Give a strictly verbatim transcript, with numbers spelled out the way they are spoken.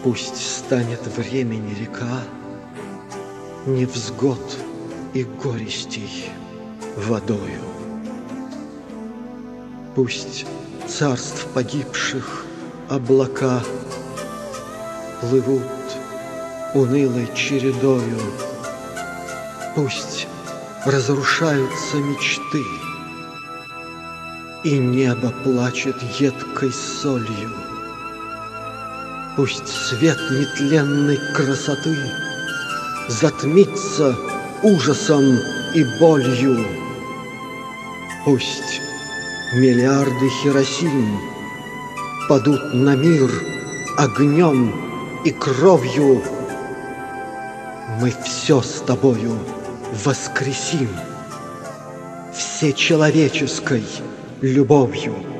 Пусть станет времени река невзгод и горестей водою. Пусть царств погибших облака плывут унылой чередою. Пусть разрушаются мечты, и небо плачет едкой солью. Пусть свет нетленной красоты затмится ужасом и болью. Пусть миллиарды Хиросим падут на мир огнем и кровью. Мы все с тобою воскресим всечеловеческой любовью.